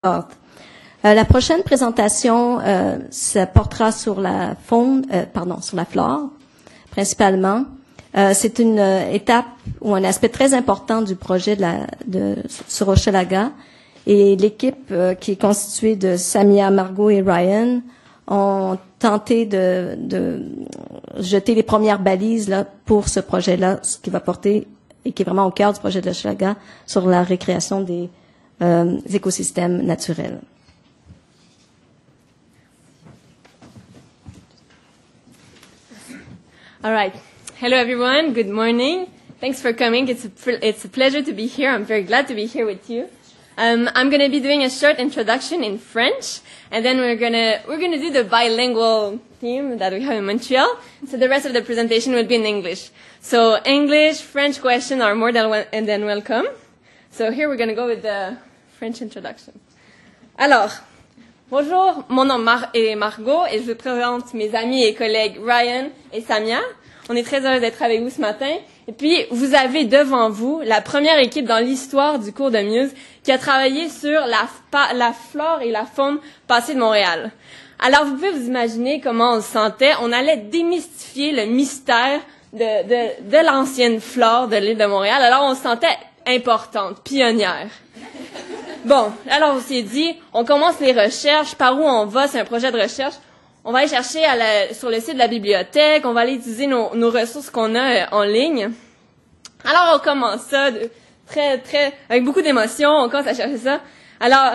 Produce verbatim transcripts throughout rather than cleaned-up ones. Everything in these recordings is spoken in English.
Euh, la prochaine présentation euh, se portera sur la faune, euh, pardon, sur la flore, principalement. Euh, c'est une euh, étape ou un aspect très important du projet de la, de, sur Hochelaga. Et l'équipe euh, qui est constituée de Samia, Margot et Ryan ont tenté de, de jeter les premières balises là, pour ce projet-là, ce qui va porter et qui est vraiment au cœur du projet de Hochelaga sur la récréation des euh, écosystèmes naturels. All right. Hello, everyone. Good morning. Thanks for coming. It's a, it's a pleasure to be here. I'm very glad to be here with you. Um, I'm going to be doing a short introduction in French, and then we're going to we're going to do the bilingual theme that we have in Montreal. So the rest of the presentation will be in English. So English, French questions are more than, wel- and than welcome. So here we're going to go with the French introduction. Alors, bonjour, mon nom Mar- est Margot et je vous présente mes amis et collègues Ryan et Samia. On est très heureux d'être avec vous ce matin. Et puis, vous avez devant vous la première équipe dans l'histoire du cours de Muse qui a travaillé sur la, fa- la flore et la faune passée de Montréal. Alors, vous pouvez vous imaginer comment on se sentait. On allait démystifier le mystère de, de, de l'ancienne flore de l'île de Montréal. Alors, on se sentait importante, pionnière. Bon, alors on s'est dit, on commence les recherches. Par où on va? C'est un projet de recherche. On va aller chercher à la, sur le site de la bibliothèque. On va aller utiliser nos, nos ressources qu'on a euh, en ligne. Alors, on commence ça de, très, très, avec beaucoup d'émotion. On commence à chercher ça. Alors,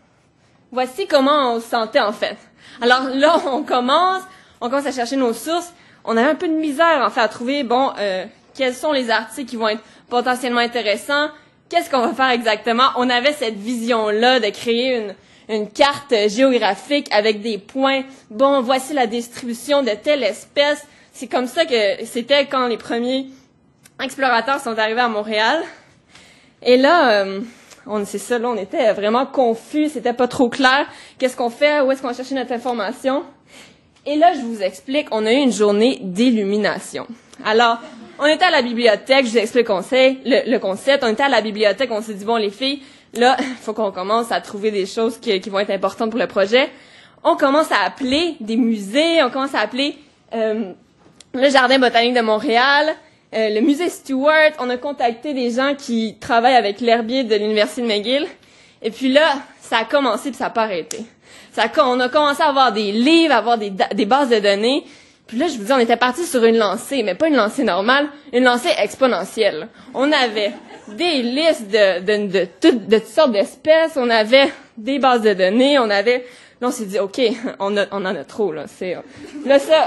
voici comment on se sentait en fait. Alors là, on commence, on commence à chercher nos sources. On avait un peu de misère en fait à trouver, bon, euh, quels sont les articles qui vont être potentiellement intéressants. Qu'est-ce qu'on va faire exactement? On avait cette vision-là de créer une, une carte géographique avec des points. Bon, voici la distribution de telle espèce. C'est comme ça que c'était quand les premiers explorateurs sont arrivés à Montréal. Et là, euh, on, c'est ça, là, on était vraiment confus. C'était pas trop clair. Qu'est-ce qu'on fait? Où est-ce qu'on va chercher notre information? Et là, je vous explique, on a eu une journée d'illumination. Alors, on était à la bibliothèque, je vous explique le concept, le, le concept. On était à la bibliothèque, on s'est dit, bon, les filles, là, il faut qu'on commence à trouver des choses qui, qui vont être importantes pour le projet. On commence à appeler des musées, on commence à appeler euh, le Jardin botanique de Montréal, euh, le musée Stewart. On a contacté des gens qui travaillent avec l'herbier de l'Université de McGill. Et puis là, ça a commencé puis ça n'a pas arrêté. Ça a, on a commencé à avoir des livres, à avoir des, des bases de données. Puis là, je vous dis, on était parti sur une lancée, mais pas une lancée normale, une lancée exponentielle. On avait des listes de, de, de, de, de toutes sortes d'espèces, on avait des bases de données, on avait... Là, on s'est dit, OK, on, a, on en a trop, là. C'est, là, ça,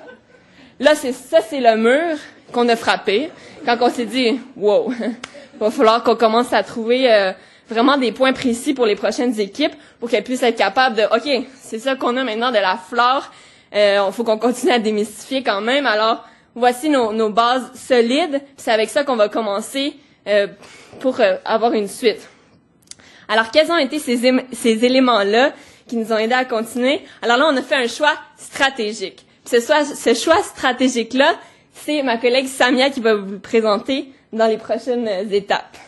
là c'est, ça, c'est le mur qu'on a frappé. Quand on s'est dit, wow, il va falloir qu'on commence à trouver euh, vraiment des points précis pour les prochaines équipes pour qu'elles puissent être capables de, OK, c'est ça qu'on a maintenant de la flore. Il euh, faut qu'on continue à démystifier quand même. Alors, voici nos, nos bases solides. C'est avec ça qu'on va commencer euh, pour euh, avoir une suite. Alors, quels ont été ces, é- ces éléments-là qui nous ont aidés à continuer? Alors là, on a fait un choix stratégique. Puis ce, choix, ce choix stratégique-là, c'est ma collègue Samia qui va vous le présenter dans les prochaines étapes.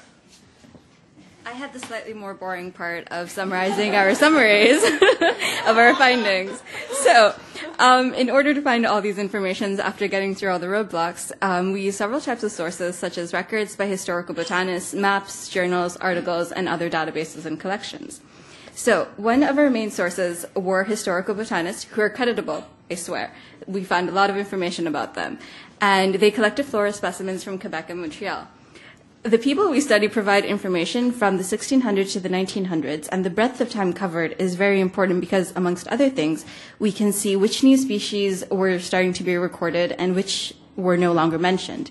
I had the slightly more boring part of summarizing our summaries of our findings. So, um, in order to find all these informations after getting through all the roadblocks, um, we used several types of sources, such as records by historical botanists, maps, journals, articles, and other databases and collections. So, one of our main sources were historical botanists who are creditable, I swear. We found a lot of information about them. And they collected flora specimens from Quebec and Montreal. The people we study provide information from the sixteen hundreds to the nineteen hundreds, and the breadth of time covered is very important because, amongst other things, we can see which new species were starting to be recorded and which were no longer mentioned.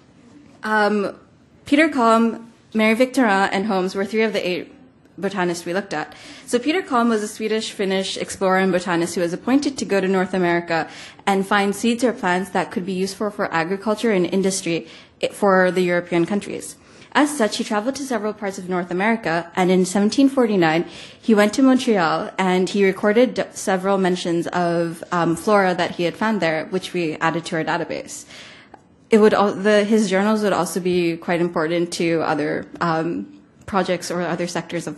Um, Peter Kalm, Mary Victorin, and Holmes were three of the eight botanists we looked at. So Peter Kalm was a Swedish-Finnish explorer and botanist who was appointed to go to North America and find seeds or plants that could be useful for agriculture and industry for the European countries. As such, he traveled to several parts of North America, and in seventeen forty-nine, he went to Montreal, and he recorded several mentions of um, flora that he had found there, which we added to our database. It would al- the, his journals would also be quite important to other um, projects or other sectors of the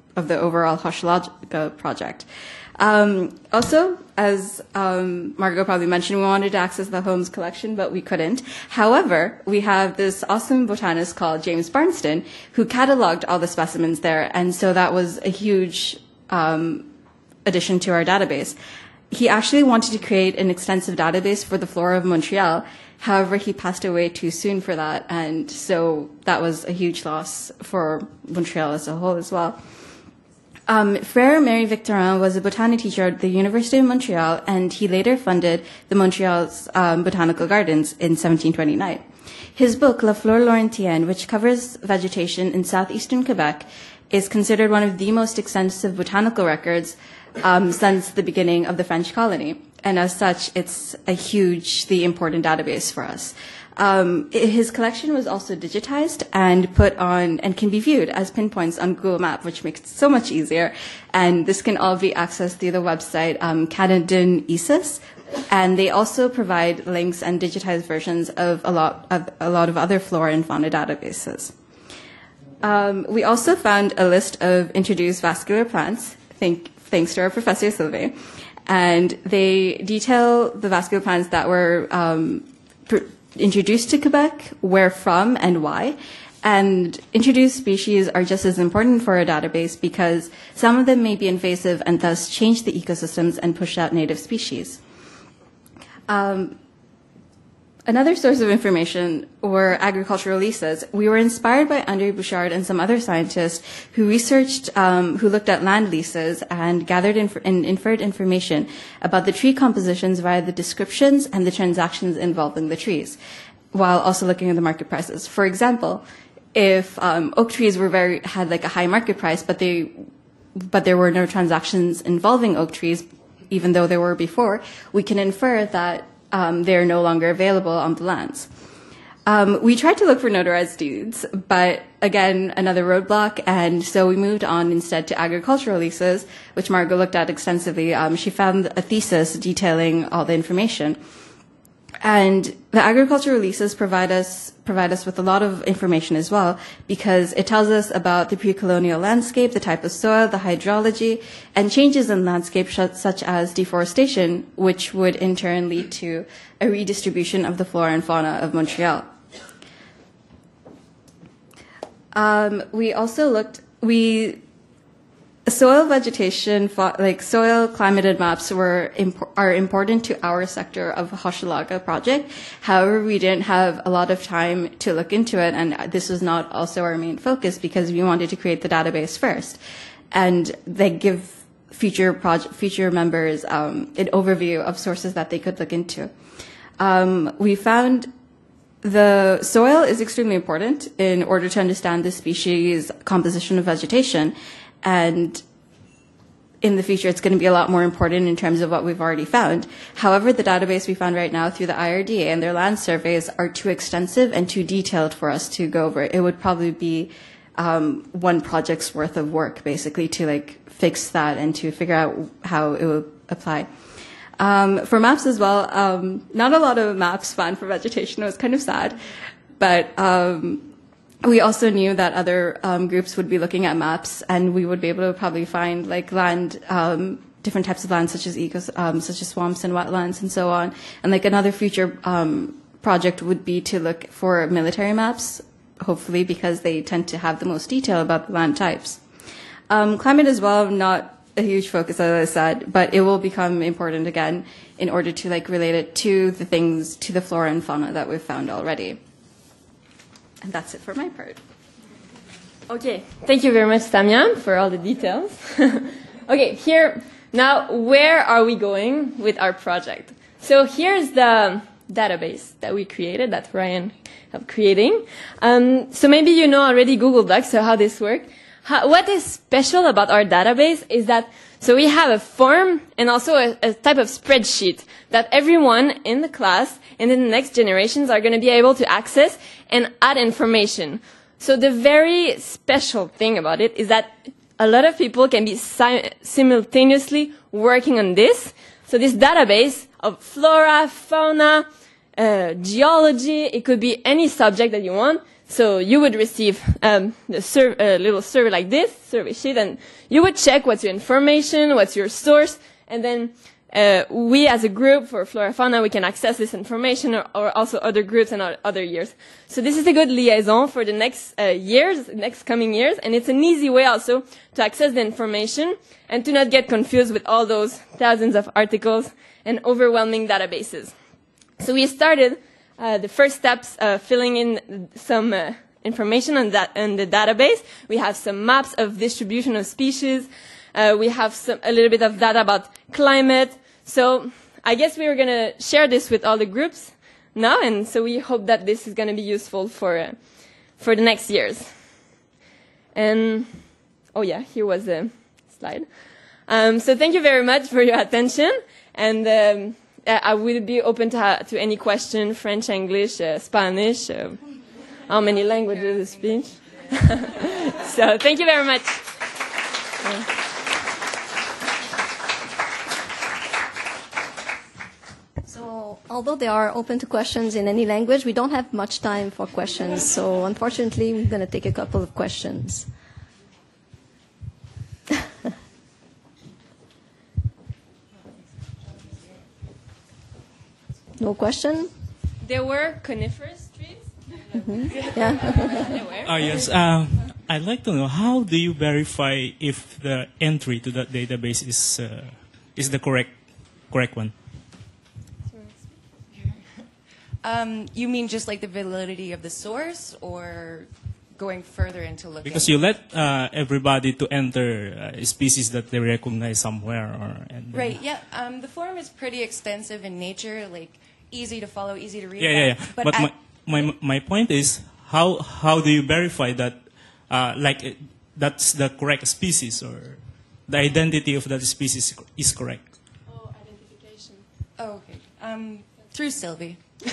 of the overall Hochelaga project. Um, also, as um, Margot probably mentioned, we wanted to access the Holmes collection, but we couldn't. However, we have this awesome botanist called James Barnston, who cataloged all the specimens there, and so that was a huge um, addition to our database. He actually wanted to create an extensive database for the flora of Montreal. However, he passed away too soon for that, and so that was a huge loss for Montreal as a whole as well. Um, Frère Marie Victorin was a botany teacher at the University of Montreal, and he later funded the Montreal's um, botanical gardens in seventeen twenty-nine. His book, La Flore Laurentienne, which covers vegetation in southeastern Quebec, is considered one of the most extensive botanical records um, since the beginning of the French colony. And as such, it's a hugely important database for us. Um, his collection was also digitized and put on and can be viewed as pinpoints on Google Maps, which makes it so much easier. And this can all be accessed through the website um, Canadian I S I S. And they also provide links and digitized versions of a lot of a lot of other flora and fauna databases. Um, we also found a list of introduced vascular plants, thank, thanks to our Professor Sylvain. And they detail the vascular plants that were um, pr- introduced to Quebec, where from, and why. And introduced species are just as important for a database because some of them may be invasive and thus change the ecosystems and push out native species. Um, another source of information were agricultural leases. We were inspired by André Bouchard and some other scientists who researched, um, who looked at land leases and gathered inf- and inferred information about the tree compositions via the descriptions and the transactions involving the trees, while also looking at the market prices. For example, if um, oak trees were very had like a high market price, but they but there were no transactions involving oak trees, even though there were before, we can infer that um, they're no longer available on the lands. Um, we tried to look for notarized deeds, but again, another roadblock, and so we moved on instead to agricultural leases, which Margot looked at extensively. Um, she found a thesis detailing all the information. And the agricultural leases provide us provide us with a lot of information as well, because it tells us about the pre-colonial landscape, the type of soil, the hydrology, and changes in landscape such as deforestation, which would in turn lead to a redistribution of the flora and fauna of Montreal. Um, we also looked, we soil vegetation, like soil climated maps were imp- are important to our sector of Hochelaga project. However, we didn't have a lot of time to look into it, and this was not also our main focus because we wanted to create the database first. And they give future project, future members um, an overview of sources that they could look into. Um, we found the soil is extremely important in order to understand the species composition of vegetation. And in the future, it's going to be a lot more important in terms of what we've already found. However, the database we found right now through the I R D A and their land surveys are too extensive and too detailed for us to go over. It would probably be um, one project's worth of work, basically, to like fix that and to figure out how it would apply. Um, for maps as well, um, not a lot of maps found for vegetation. It was kind of sad, but um, we also knew that other um, groups would be looking at maps, and we would be able to probably find like land, um, different types of land, such as ecos, um, such as swamps and wetlands, and so on. And like another future um, project would be to look for military maps, hopefully, because they tend to have the most detail about the land types. Um, climate as well, not a huge focus, as I said, but it will become important again in order to like relate it to the things, to the flora and fauna that we've found already. And that's it for my part. Okay, thank you very much, Tamia, for all the details. Okay, here, now, where are we going with our project? So here's the database that we created, that Ryan helped creating. Um, so maybe you know already Google Docs, so how this works. How, what is special about our database is that, so we have a form and also a, a type of spreadsheet that everyone in the class and in the next generations are going to be able to access and add information. So the very special thing about it is that a lot of people can be si- simultaneously working on this. So this database of flora, fauna, uh, geology, it could be any subject that you want. So you would receive um, a sur- uh, little survey like this, survey sheet, and you would check what's your information, what's your source, and then uh, we as a group for Flora Fauna, we can access this information, or, or also other groups and other years. So this is a good liaison for the next uh, years, next coming years, and it's an easy way also to access the information and to not get confused with all those thousands of articles and overwhelming databases. So we started Uh, the first steps, uh, filling in some uh, information on that in the database. We have some maps of distribution of species. Uh, we have some, a little bit of data about climate. So I guess we are going to share this with all the groups now, and so we hope that this is going to be useful for uh, for the next years. And oh yeah, here was a slide. Um, so thank you very much for your attention, and. Um, I will be open to, ha- to any question, French, English, uh, Spanish, uh, how many languages you speak. So thank you very much. Yeah. So although they are open to questions in any language, we don't have much time for questions. So unfortunately, we're going to take a couple of questions. No question? There were coniferous trees. Mm-hmm. Yeah. Oh, yes. Uh, I'd like to know, how do you verify if the entry to that database is uh, is the correct correct one? Um, you mean just like the validity of the source, or going further into looking? Because you let uh, everybody to enter uh, species that they recognize somewhere, or and right? Yeah. Um, the form is pretty extensive in nature, like easy to follow, easy to read. Yeah, yeah, yeah. But, but my, my my point is, how how do you verify that, uh, like it, that's the correct species, or the identity of that species is correct? Oh, identification. Oh, okay. Um, through Sylvie.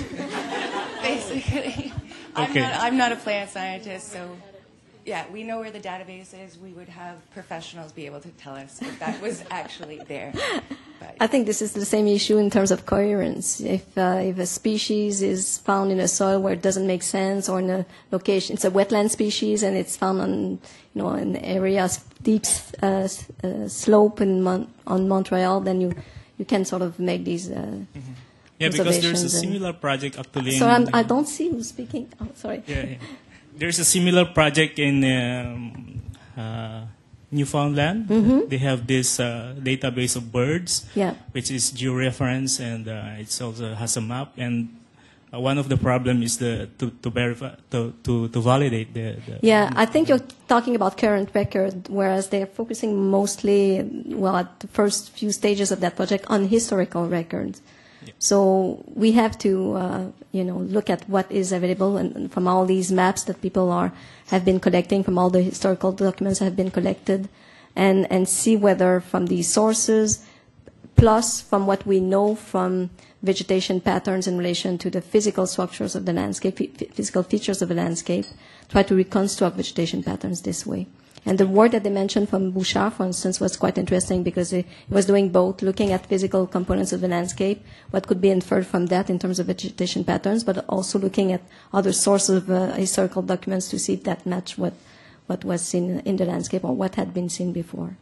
Basically. I'm, Okay. not, I'm not a plant scientist, so yeah, we know where the database is. We would have professionals be able to tell us if that was actually there. But I think this is the same issue in terms of coherence. If uh, if a species is found in a soil where it doesn't make sense, or in a location, it's a wetland species and it's found on, you know, an area of deep uh, uh, slope in Mon- on Montreal, then you you can sort of make these. Uh, Mm-hmm. Yeah, because there's a similar project actually. So in, I'm, I don't see who's speaking. Oh, sorry. Yeah, yeah. There's a similar project in um, uh, Newfoundland. Mm-hmm. They have this uh, database of birds, Yeah. which is georeference, and uh, it also has a map. And uh, one of the problems is the to, to verify to, to, to validate the, the. Yeah, I think you're talking about current record, whereas they're focusing mostly, well, at the first few stages of that project on historical records. Yeah. So we have to, uh, you know, look at what is available and, and from all these maps that people are have been collecting, from all the historical documents that have been collected, and and see whether from these sources, plus from what we know from vegetation patterns in relation to the physical structures of the landscape, f- physical features of the landscape, try to reconstruct vegetation patterns this way. And the work that they mentioned from Bouchard, for instance, was quite interesting because it was doing both, looking at physical components of the landscape, what could be inferred from that in terms of vegetation patterns, but also looking at other sources of uh, historical documents to see if that matched what, what was seen in the landscape or what had been seen before.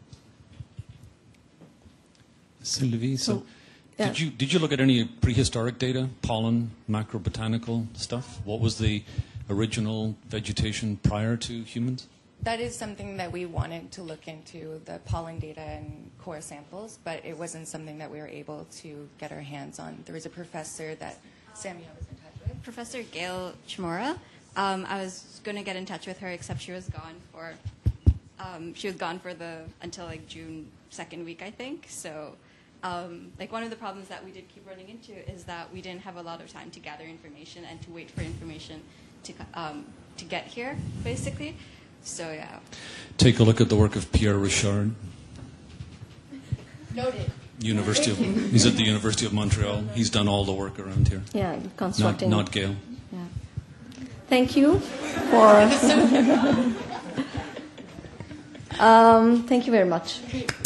Sylvie, so Oh, yeah. did you did you look at any prehistoric data, pollen, macrobotanical stuff? What was the original vegetation prior to humans? that is something that we wanted to look into, the pollen data and core samples, but it wasn't something that we were able to get our hands on. There was a professor that Samuel was in touch with. Professor Gail Chimura. Um, I was going to get in touch with her, except she was gone for um, she was gone for the until like June second week, I think. So, um, like one of the problems that we did keep running into is that we didn't have a lot of time to gather information and to wait for information to um, to get here, basically. So yeah. Take a look at the work of Pierre Richard. Noted. University of he's at the University of Montreal. He's done all the work around here. Yeah, Not constructing. not Gail. Yeah. Thank you for. um, thank you very much.